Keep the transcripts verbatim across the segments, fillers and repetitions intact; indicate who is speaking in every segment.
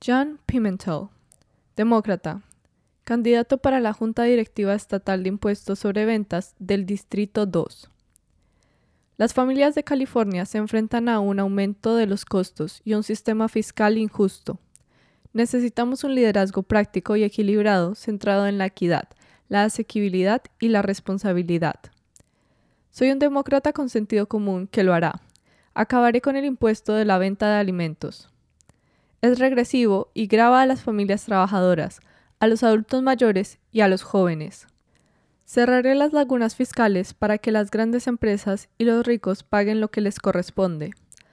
Speaker 1: John Pimentel, demócrata, candidato para la Junta Directiva Estatal de Impuestos sobre Ventas del Distrito dos. Las familias de California se enfrentan a un aumento de los costos y un sistema fiscal injusto. Necesitamos un liderazgo práctico y equilibrado centrado en la equidad, la asequibilidad y la responsabilidad. Soy un demócrata con sentido común que lo hará. Acabaré con el impuesto de la venta de alimentos. Es regresivo y grava a las familias trabajadoras, a los adultos mayores y a los jóvenes. Cerraré las lagunas fiscales para que las grandes empresas y los ricos paguen lo que les corresponde.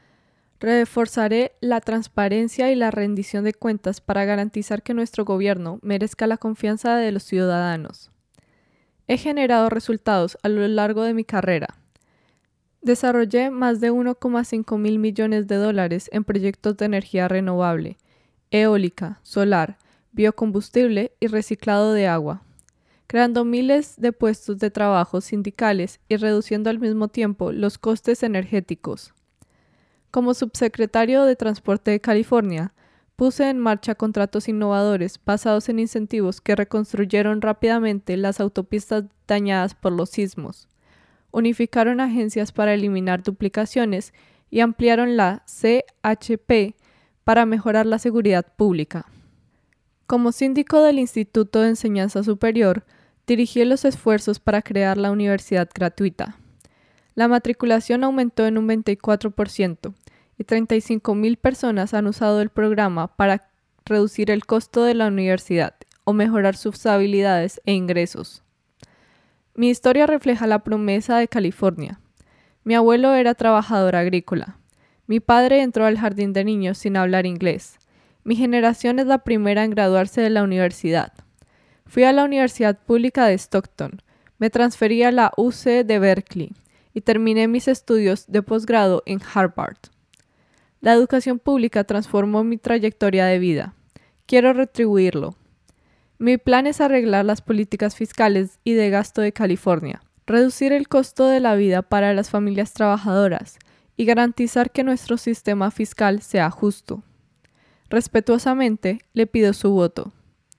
Speaker 1: Reforzaré la transparencia y la rendición de cuentas para garantizar que nuestro gobierno merezca la confianza de los ciudadanos. He generado resultados a lo largo de mi carrera. Desarrollé más de uno coma cinco mil millones de dólares en proyectos de energía renovable, eólica, solar, biocombustible y reciclado de agua, creando miles de puestos de trabajo sindicales y reduciendo al mismo tiempo los costes energéticos. Como subsecretario de Transporte de California, puse en marcha contratos innovadores basados en incentivos que reconstruyeron rápidamente las autopistas dañadas por los sismos, unificaron agencias para eliminar duplicaciones y ampliaron la C H P para mejorar la seguridad pública. Como síndico del Instituto de Enseñanza Superior, dirigí los esfuerzos para crear la universidad gratuita. La matriculación aumentó en un veinticuatro por ciento y treinta y cinco mil personas han usado el programa para reducir el costo de la universidad o mejorar sus habilidades e ingresos. Mi historia refleja la promesa de California. Mi abuelo era trabajador agrícola. Mi padre entró al jardín de niños sin hablar inglés. Mi generación es la primera en graduarse de la universidad. Fui a la Universidad Pública de Stockton, me transferí a la U C de Berkeley y terminé mis estudios de posgrado en Harvard. La educación pública transformó mi trayectoria de vida. Quiero retribuirlo. Mi plan es arreglar las políticas fiscales y de gasto de California, reducir el costo de la vida para las familias trabajadoras y garantizar que nuestro sistema fiscal sea justo. Respetuosamente, le pido su voto.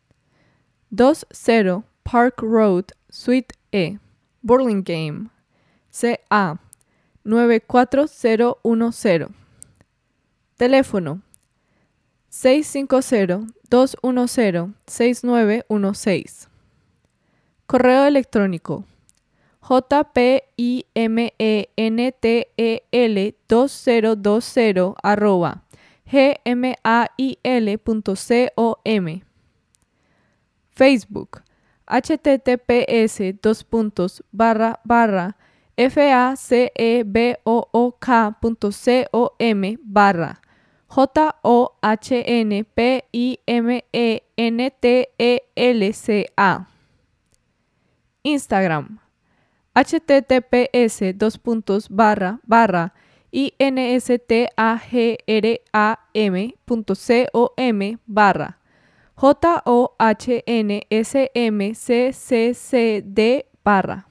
Speaker 1: veinte Park Road, Suite E, Burlingame, C A nueve cuatro cero uno cero. Teléfono seis cinco cero, dos uno cero, seis nueve uno seis. Correo electrónico jpimentel dos mil veinte arroba gmail punto com. Facebook https dos puntos barra barra facebook.com barra J-O-H-N-P-I-M-E-N-T-E-L-C-A. Instagram https dos puntos barra barra instagram.com barra J-O-H-N-S-M-C-C-C-D barra